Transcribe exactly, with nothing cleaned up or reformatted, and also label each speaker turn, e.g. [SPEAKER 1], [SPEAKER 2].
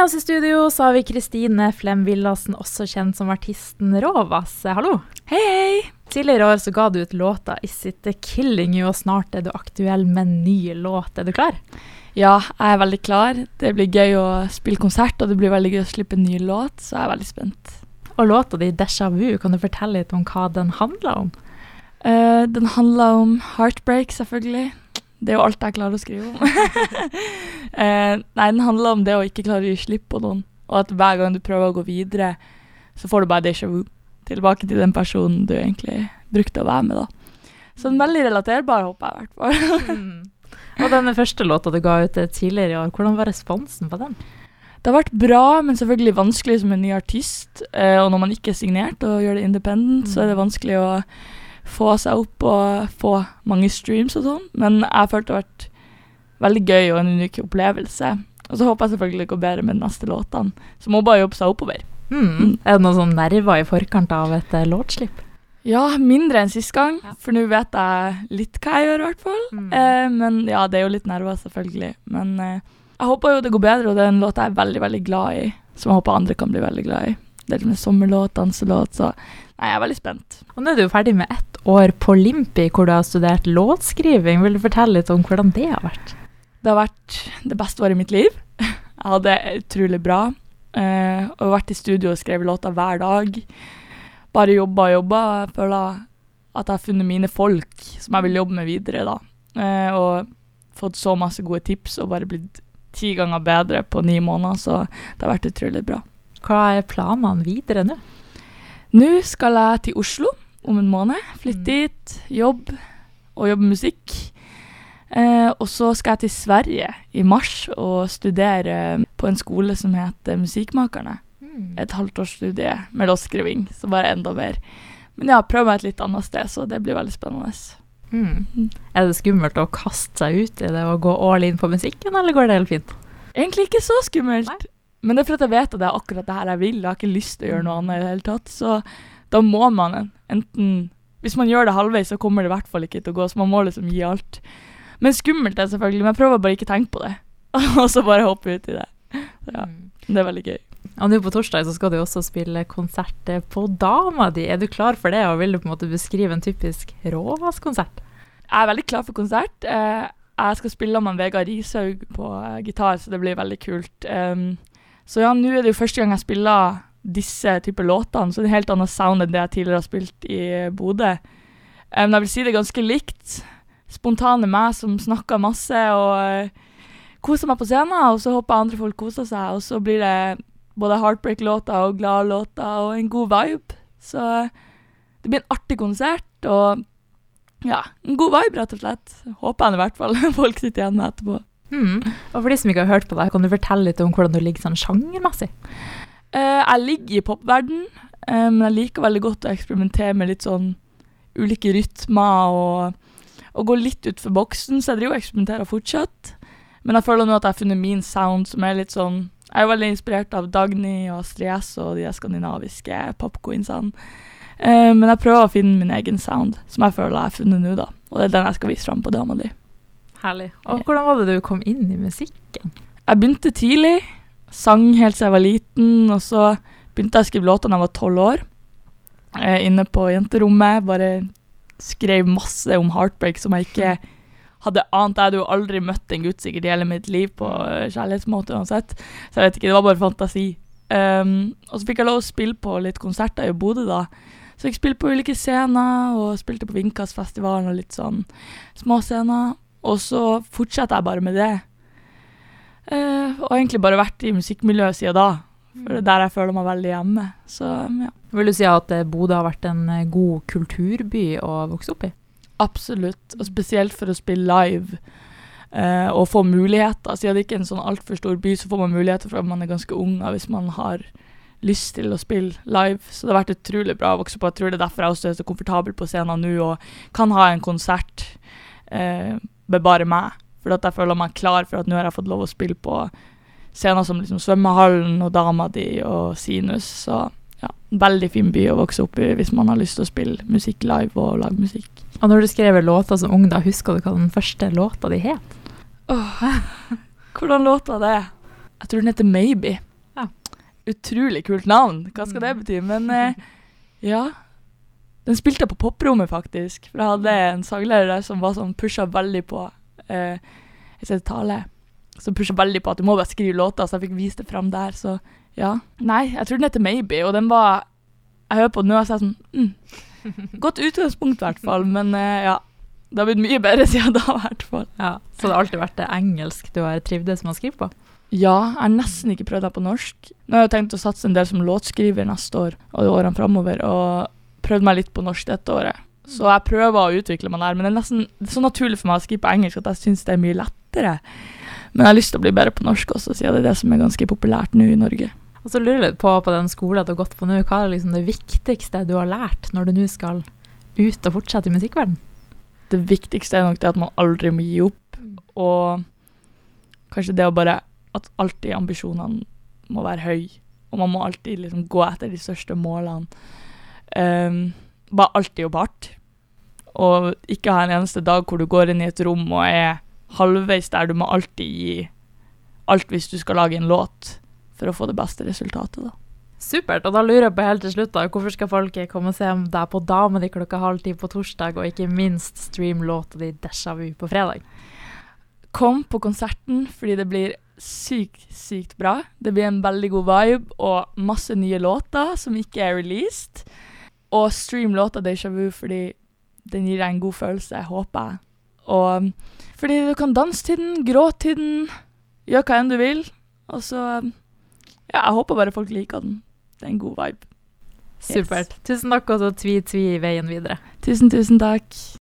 [SPEAKER 1] Med oss i studio så har vi Kristine Flem Villassen, også kjent som artisten Råvass. Hallo!
[SPEAKER 2] Hei, hei!
[SPEAKER 1] Tidligere i år så ga du ut låta Is It Killing You, og snart er du aktuell med en ny låt. Er du klar?
[SPEAKER 2] Ja, jeg er veldig klar. Det blir gøy å spille konsert, og det blir veldig gøy å slippe en ny låt, så jeg er veldig spent.
[SPEAKER 1] Og låta di Déjà Vu, kan du fortelle litt om hva den handler om?
[SPEAKER 2] Uh, den handler om heartbreak, selvfølgelig. Det er jo alt jeg klarer å skrive om. uh, nei, den handler om det å ikke klare å gi slipp på noen, og at hver gang du prøver å gå videre, så får du bare déjà vu tilbake til den personen du egentlig brukte å være med da. Så den er veldig relaterbar, håper jeg i hvert fall.
[SPEAKER 1] mm. Og denne første låta du ga ut tidligere i år, hvordan var responsen på den?
[SPEAKER 2] Det har vært bra, men selvfølgelig vanskelig som en ny artist, uh, og når man ikke er signert og gjør det independent, mm. så er det vanskelig å få seg opp og få mange streams og sånn, men jeg følte det har vært veldig gøy og en unik opplevelse. Og så håper jeg selvfølgelig det går bedre med de neste låtene, så må bare jobbe seg oppover.
[SPEAKER 1] Mm. Mm. Er det noen sånn nerver i forkant av et uh, låtslipp?
[SPEAKER 2] Ja, mindre enn sist gang, ja. For nå vet jeg litt hva jeg gjør i hvert fall. Mm. Eh, men ja, det er jo litt nerver selvfølgelig. Men eh, jeg håper jo det går bedre, og det er en låt jeg er veldig, veldig glad i, som jeg håper andre kan bli veldig glad i. Det er liksom en sommerlåt, danselåt, så nei, jeg er veldig spent. Og
[SPEAKER 1] nå er du jo ferdig med ett år på Limpi, hvor du har studert låtskriving. Vil du fortelle litt om hvordan det har vært?
[SPEAKER 2] Det har vært det beste året i mitt liv. Jeg hadde utrolig bra. Eh, og vært i studio og skrevet låter hver dag. Bare jobba og jobba. Jeg føler at jeg har funnet mine folk som jeg vil jobbe med videre da. Eh, og fått så masse gode tips og bare blitt ti ganger bedre på ni måneder, så det har vært utrolig bra.
[SPEAKER 1] Hva er planene videre nå?
[SPEAKER 2] Nå skal jeg til Oslo om en måned, flytte dit, jobb og jobbe musikk. Eh, og så skal jeg til Sverige i mars og studere på en skole som heter Musikkmakerne. Mm. Et halvt års studie med låtskriving, så bare enda mer. Men ja, prøv meg et litt annet sted, så det blir veldig spennende.
[SPEAKER 1] Mm. Mm. Er det skummelt å kaste seg ut i det og gå all in på musikken, eller går det helt fint?
[SPEAKER 2] Egentlig ikke så skummelt.
[SPEAKER 1] Nei.
[SPEAKER 2] Men det er for at jeg vet at det er akkurat det her jeg vil. Jeg har ikke lyst til å gjøre noe annet i det hele tatt. Så da må man enten... Hvis man gjør det halvveis, så kommer det i hvert fall ikke til å gå. Så man må liksom gi alt. Men skummelt er selvfølgelig. Men jeg prøver bare ikke å tenke på det. Og så bare hoppe ut i det. Så ja, det er veldig gøy.
[SPEAKER 1] Og nå på torsdag så skal du også spille konsert på Dama di. Er du klar for det? Og vil du på en måte beskrive en typisk Råvass-konsert?
[SPEAKER 2] Jeg er veldig klar for konsert. Jeg skal spille med Vegard Rishaug på gitar, så det blir veldig kult. Så ja, nå er det jo første gang jeg spiller disse typer låtene, så det er en helt annen sound enn det jeg tidligere har spilt i Bodø. Um, jeg vil si det er ganske likt. Spontane meg som snakker masse og uh, koser meg på scenen, og så håper jeg andre folk koser seg, og så blir det både heartbreak-låter og glad låter og en god vibe. Så det blir en artig konsert, og ja, en god vibe rett og slett. Håper jeg i hvert fall folk sitter igjen med etterpå.
[SPEAKER 1] Mm. Og for de som ikke har hørt på deg, kan du fortelle litt om hvordan du ligger sånn sjangermessig?
[SPEAKER 2] Uh, jeg ligger i popverden, uh, men jeg liker veldig godt å eksperimentere med litt sånn ulike rytmer og, og gå litt ut for boksen, så jeg driver og eksperimenterer fortsatt. Men jeg føler nå at jeg har funnet min sound som er litt sånn, jeg er veldig inspirert av Dagny og Astrid S og de skandinaviske popqueensene. Uh, men jeg prøver å finne min egen sound, som jeg føler jeg har funnet nå da. Og det er den jeg skal vise frem på Dama di.
[SPEAKER 1] Herlig. Og hvordan var det du kom inn i musikken?
[SPEAKER 2] Jeg begynte tidlig, sang helt siden jeg var liten, og så begynte jeg å skrive låter da jeg var tolv år. Eh, inne på jenterommet, bare skrev masse om heartbreak som jeg ikke hadde ant. Jeg hadde jo aldri møtt en gutt sikkert i hele mitt liv på kjærlighetsmåte uansett, så jeg vet ikke, det var bare fantasi. Um, og så fikk jeg lov å spille på litt konserter i Bodø da. Så jeg spilte på ulike scener, og spilte på Vinkasfestivalen og litt sånn små scener. Og så fortsetter jeg bare med det. Uh, og egentlig bare vært i musikkmiljøet siden da. For det er der jeg føler meg veldig hjemme. Så, ja.
[SPEAKER 1] Vil du si at Bodø har vært en god kulturby å vokse opp i?
[SPEAKER 2] Absolutt, og spesielt for å spille live. Uh, og få muligheter. Siden det ikke er en sånn alt for stor by, så får man muligheter for at man er ganske ung, hvis man har lyst til å spille live. Så det har vært utrolig bra å vokse på. Jeg tror det er derfor jeg også er så komfortabel på scenen nå, og kan ha en konsert uh, med bare meg, for at jeg føler meg klar for at nå har jeg fått lov å spille på scener som liksom Svømmehallen og Dama di og Sinus, så ja, veldig fin by å vokse opp i hvis man har lyst til å spille musikk live og lage musikk.
[SPEAKER 1] Og når du skrev låter som ung, da husker du hva den første låta di het?
[SPEAKER 2] Åh, hvordan låt var det? Jeg tror den heter Maybe. utrolig kult navn. Hva skal det bety? Men eh, ja, den spilte jeg på poprommet faktisk. For jeg hadde en sanglærer der som var sånn, pushet veldig på, eh, jeg ser tale, som pushet veldig på at du må bare skrive låter, så jeg fikk vist det frem der, så ja. Nei, jeg tror den heter Maybe, og den var, jeg hører på den nå, og så er jeg sånn, mm, godt utgangspunkt i hvert fall, men eh, ja. Det har blitt mye bedre siden da, i hvert fall.
[SPEAKER 1] Ja, så det har alltid vært det engelsk du har trivdes med å skrive på?
[SPEAKER 2] Ja, jeg har nesten ikke prøvd det på norsk. Nå har jeg tenkt å satse en del som låtskriver neste år, og årene fremover, og prøvd meg litt på norsk dette året. Så jeg prøver å utvikle meg der, men det er nesten det er så naturlig for meg å skrive på engelsk at jeg synes det er mye lettere. Men jeg har lyst til å bli bedre på norsk også, siden det er det som er ganske populært nå i Norge.
[SPEAKER 1] Og så lurer jeg litt på, på den skolen du har gått på nå, hva er liksom det viktigste du har lært når du nå skal ut og fortsette i musikkverden?
[SPEAKER 2] Det viktigste er nok det at man aldri må gi opp, og kanskje det å bare, at alltid ambisjonene må være høy, og man må alltid liksom gå etter de største målene. Um, bare alltid jobbe hardt, og ikke ha en eneste dag hvor du går inn i et rom og er halvveis der du må alltid gi alt hvis du skal lage en låt for å få det beste resultatet da.
[SPEAKER 1] Supert, og da lurer jeg på helt til slutt da, hvorfor skal folk komme og se om deg på Dama Di klokka halv ti på torsdag, og ikke minst stream låta di Déjà Vu på fredag?
[SPEAKER 2] Kom på konserten, fordi det blir sykt, sykt bra. Det blir en veldig god vibe, og masse nye låter som ikke er released. Og stream låta Déjà Vu, fordi den gir deg en god følelse, håper jeg. Og fordi du kan danse til den, gråte til den, gjøre hva enn du vil, og så, ja, jeg håper bare folk liker den. Det er en god vibe.
[SPEAKER 1] Supert. Yes. Tusen takk, og så tvi-tvi i veien videre.
[SPEAKER 2] Tusen, tusen takk.